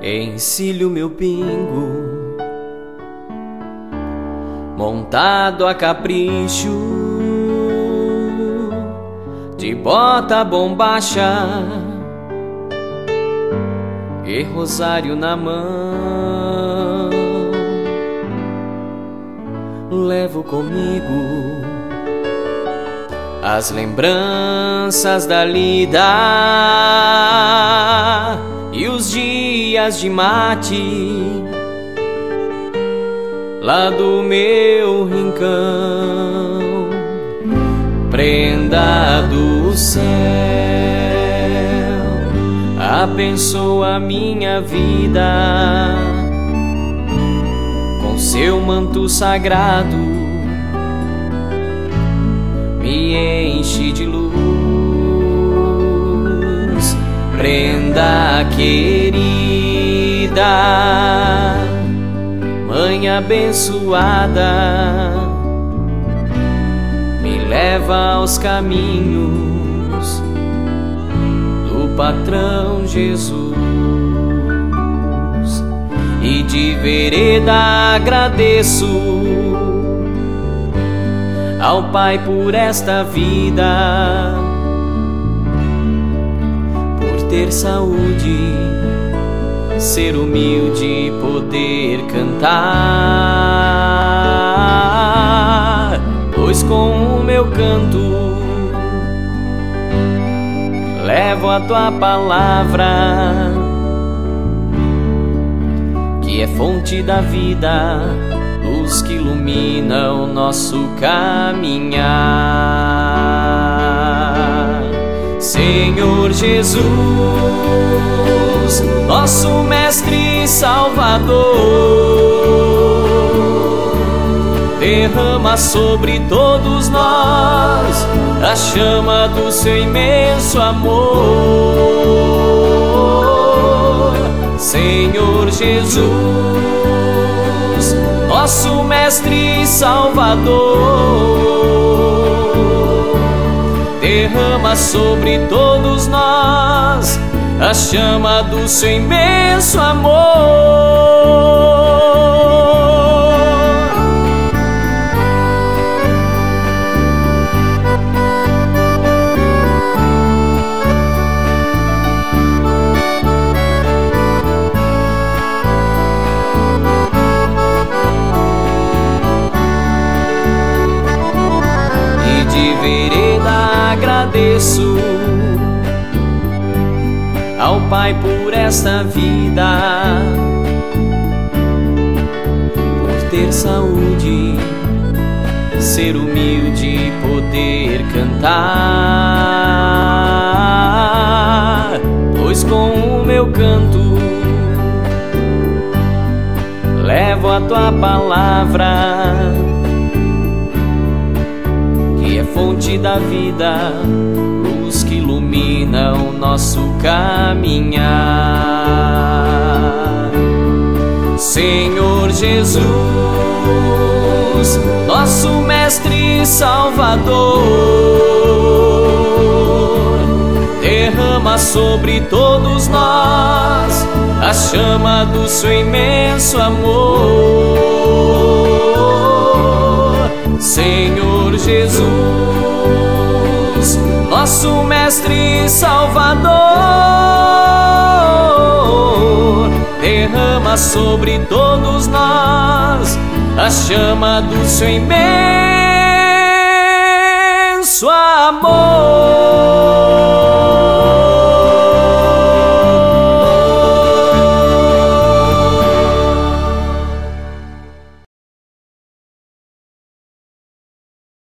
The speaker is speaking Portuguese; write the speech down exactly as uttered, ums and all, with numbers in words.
Encilho meu pingo, montado a capricho, de bota bombacha e rosário na mão. Levo comigo as lembranças da lida e os dias de mate lá do meu rincão. Prenda do céu, abençoa minha vida com seu manto sagrado, me enche de luz. Prenda querida, mãe abençoada, me leva aos caminhos do patrão Jesus. E de vereda agradeço ao Pai por esta vida, por ter saúde, ser humilde e poder cantar. Pois com o meu canto levo a tua palavra, que é fonte da vida, luz que ilumina o nosso caminhar. Senhor Jesus, nosso Mestre e Salvador, derrama sobre todos nós a chama do seu imenso amor. Senhor Jesus, nosso Mestre e Salvador, derrama sobre todos nós a chama do seu imenso amor. De vereda agradeço ao Pai por esta vida, por ter saúde, ser humilde e poder cantar. Pois com o meu canto levo a tua palavra, que é fonte da vida, luz que ilumina o nosso caminhar. Senhor Jesus, nosso Mestre e Salvador, derrama sobre todos nós a chama do seu imenso amor. Senhor Jesus, nosso Mestre e Salvador, derrama sobre todos nós a chama do seu imenso amor.